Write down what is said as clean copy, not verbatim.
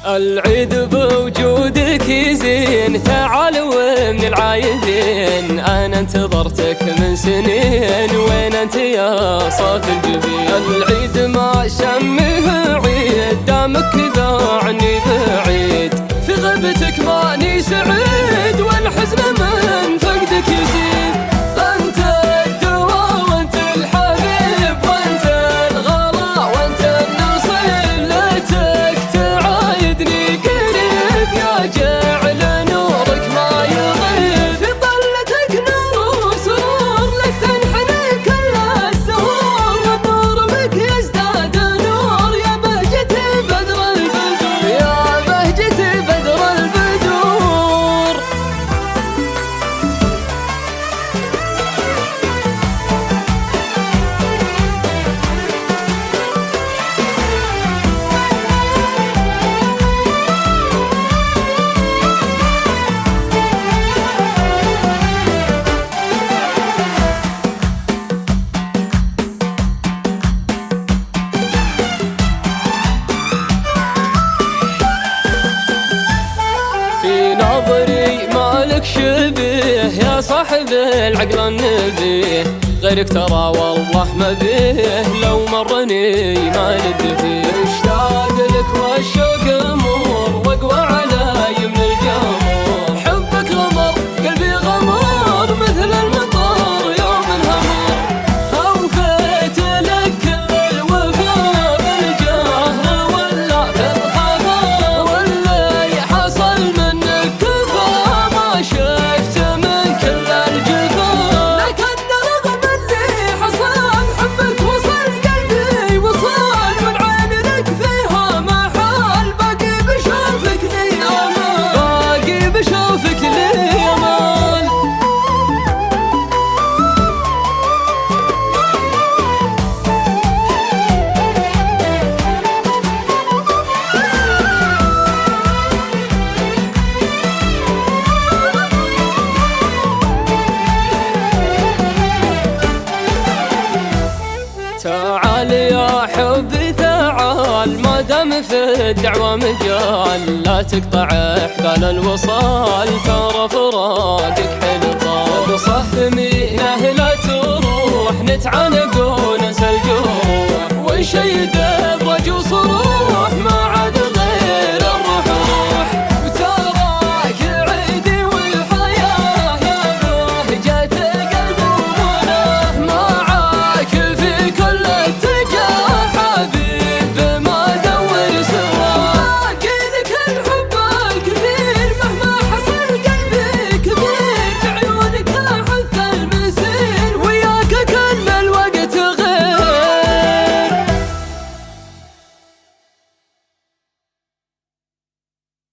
العيد بوجودك يزين، تعال ومن العايدين، انا انتظرتك من سنين، وين انت يا صاف الجبين؟ العيد ما شمه عيد، دامك كذا عني بعيد، في غيبتك ماني سعيد، والحزن من فقدك يزيد. انت الدواء وانت الحبيب، وانت الغلا وانت النصيب، ليتك تعايدني قريب، يا جعل نورك ما يغيب، في طلتك نور وسرور، لك تنحني كل السهور، والنور بك يزداد نور، يا بهجة بدر البدور، يا بهجة بدر البدور. في نظري مالك شبيه، يا صاحب العقل النبيه، غيرك ترى والله ما بيه، لو مرني ما لد فيه، اشتاق لك والشوق امور، واقوى علي من الجمر، حبك غمر قلبي غمر، مثل المطر يوم الهمر، اوفيت لك كل الوفا بالجهر ولا في الخفا، واللي حصل منك كفا، ما شفت من كل الجفا، لكن رغم اللي حصل حبك وصل قلبي وصل، من عيني لك فيها محل، باقي بشوفك لي امل، باقي بشوفك لي امل. تعال يا حبي تعال، ما دام في الدعوة مجال، لا تقطع احبال الوصال، ترى فراقك حلقان، بصهمينه لا تروح، نتعانق وننسى الجروح، ونشيد برج وصروح.